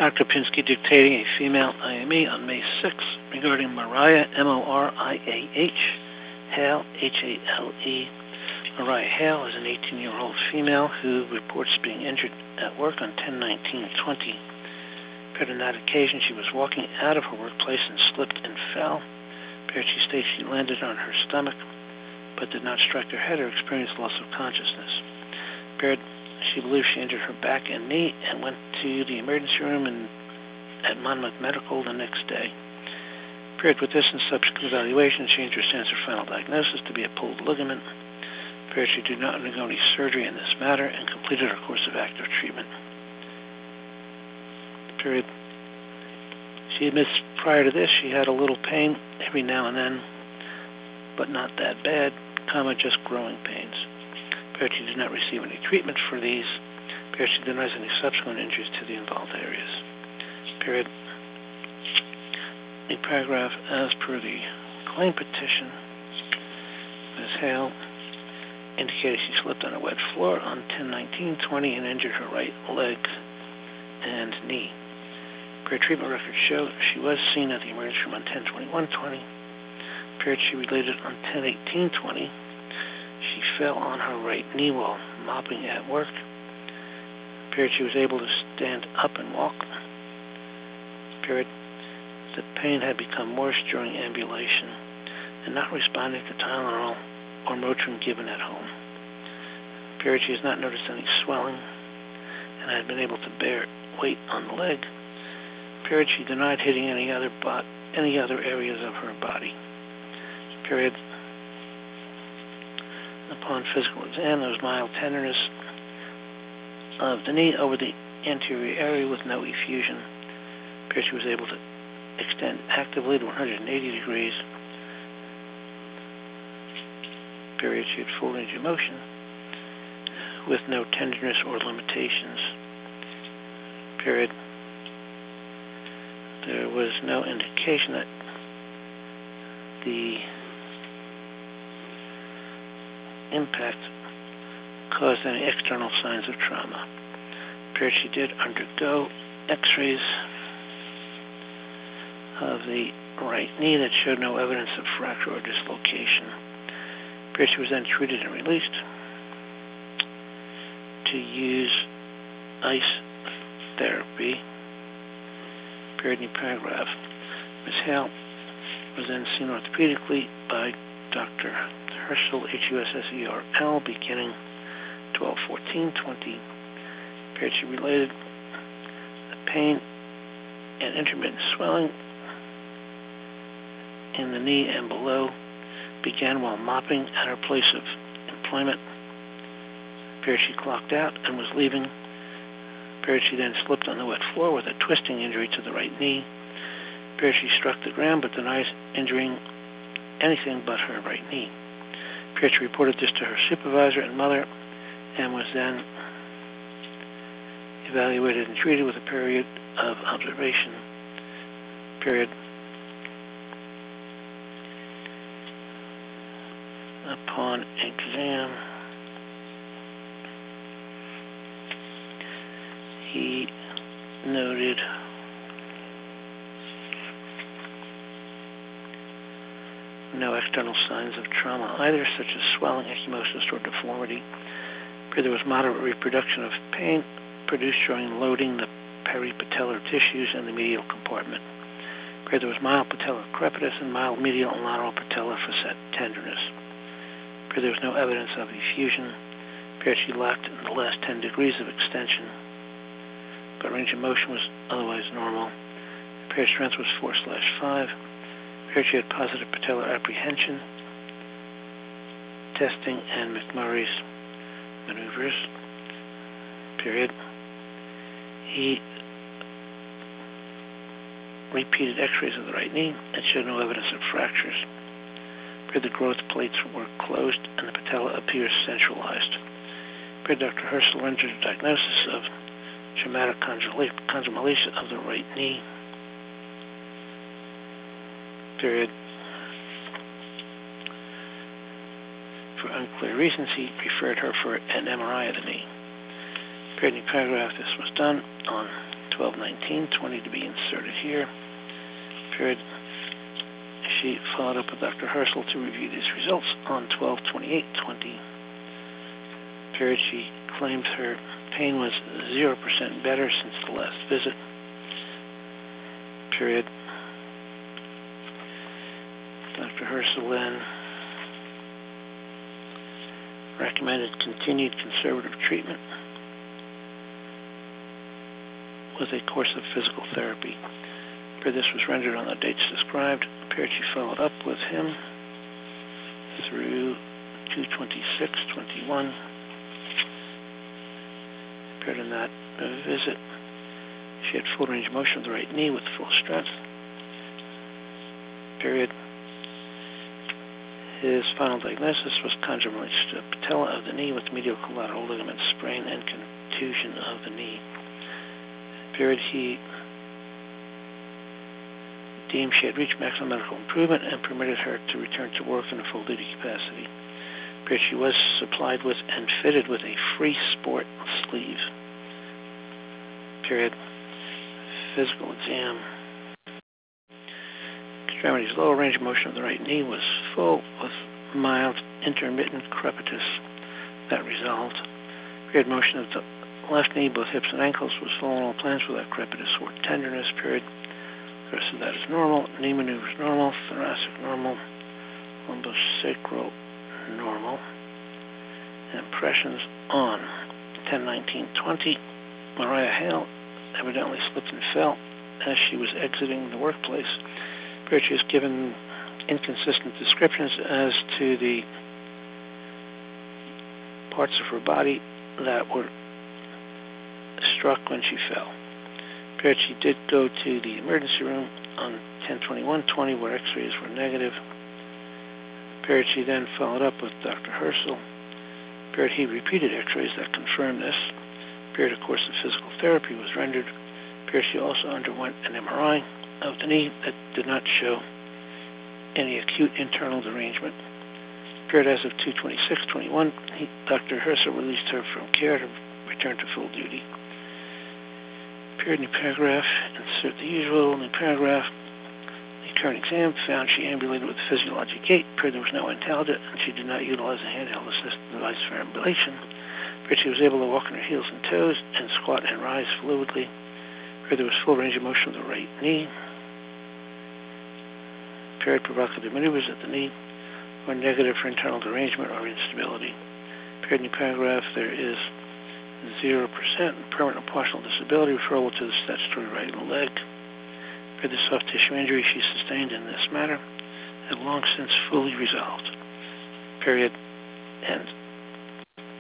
Dr. Pinsky dictating a female IME on May 6 regarding Mariah, M-O-R-I-A-H, Hale, H-A-L-E. Mariah Hale is an 18-year-old female who reports being injured at work on 10/19/20. Prior to that occasion, she was walking out of her workplace and slipped and fell. She states she landed on her stomach, but did not strike her head or experience loss of consciousness. She believes she injured her back and knee and went to the emergency room at Monmouth Medical the next day. With this and subsequent evaluation, she understands her final diagnosis to be a pulled ligament. She did not undergo any surgery in this matter and completed her course of active treatment. She admits prior to this she had a little pain every now and then, but not that bad, just growing pains. She did not receive any treatment for these. She denies any subsequent injuries to the involved areas. The paragraph as per the claim petition, Ms. Hale indicated she slipped on a wet floor on 10/19/20 and injured her right leg and knee. Treatment records show she was seen at the emergency room on 10/21/20. She related on 10/18/20. She fell on her right knee while mopping at work. She was able to stand up and walk. The pain had become worse during ambulation and not responding to Tylenol or Motrin given at home. She has not noticed any swelling and had been able to bear weight on the leg. She denied hitting any other areas of her body. Upon physical exam, there was mild tenderness of the knee over the anterior area with no effusion. She was able to extend actively to 180 degrees. She had full range of motion with no tenderness or limitations. There was no indication that the impact caused any external signs of trauma. She did undergo x-rays of the right knee that showed no evidence of fracture or dislocation. She was then treated and released to use ice therapy. Paragraph. Ms. Hale was then seen orthopedically by Dr. Hursul, H-U-S-S-E-R-L, beginning 12/14/20. She related the pain and intermittent swelling in the knee and below began while mopping at her place of employment. She clocked out and was leaving. She then slipped on the wet floor with a twisting injury to the right knee. She struck the ground but denies injuring anything but her right knee. She reported this to her supervisor and mother and was then evaluated and treated with a period of observation. Upon exam, he noted no external signs of trauma either, such as swelling, ecchymosis, or deformity. There was moderate reproduction of pain produced during loading the peripatellar tissues in the medial compartment. There was mild patellar crepitus and mild medial and lateral patellar facet tenderness. There was no evidence of effusion. She lacked the last 10 degrees of extension, but range of motion was otherwise normal. Strength was 4/5. She had positive patellar apprehension testing and McMurray's maneuvers. He repeated x-rays of the right knee and showed no evidence of fractures. The growth plates were closed and the patella appears centralized. Dr. Hursul rendered a diagnosis of traumatic chondromalacia of the right knee. For unclear reasons, he referred her for an MRI of the knee. In the paragraph, this was done on 12/19/20 to be inserted here. Period. She followed up with Dr. Herschel to review these results on 12/28/20. Period. She claimed her pain was 0% better since the last visit. Period. Dr. Herschel then recommended continued conservative treatment with a course of physical therapy. This was rendered on the dates described. She followed up with him through 2/26/21. In that visit, she had full range of motion of the right knee with full strength. Period. His final diagnosis was condylarthritis patella of the knee with medial collateral ligament sprain and contusion of the knee. Period. He deemed she had reached maximum medical improvement and permitted her to return to work in a full duty capacity. Period. She was supplied with and fitted with a free sport sleeve. Period. Physical exam. Extremities. Lower range of motion of the right knee was full with mild intermittent crepitus that resolved. Period. Motion of the left knee, both hips and ankles, was full on all plans without crepitus or tenderness. Period. The rest of that is normal. Knee maneuvers normal. Thoracic normal. Lumbosacral normal. Impressions on 10/19/20. Mariah Hale evidently slipped and fell as she was exiting the workplace. She was given inconsistent descriptions as to the parts of her body that were struck when she fell. She did go to the emergency room on 10/21/20 where x-rays were negative. She then followed up with Dr. Herschel. He repeated x-rays that confirmed this. A course of physical therapy was rendered. She also underwent an MRI of the knee that did not show any acute internal derangement. As of 2/26/21, Dr. Herschel released her from care to return to full duty. New paragraph, insert the usual. New paragraph. The current exam found she ambulated with a physiologic gait. There was no antalgia, and she did not utilize a handheld assistive device for ambulation. She was able to walk on her heels and toes and squat and rise fluidly. There was full range of motion of the right knee. Provocative maneuvers at the knee were negative for internal derangement or instability. New paragraph. There is 0% permanent or partial disability referable to the statutory right leg. The soft tissue injury she sustained in this matter had long since fully resolved. Period. End.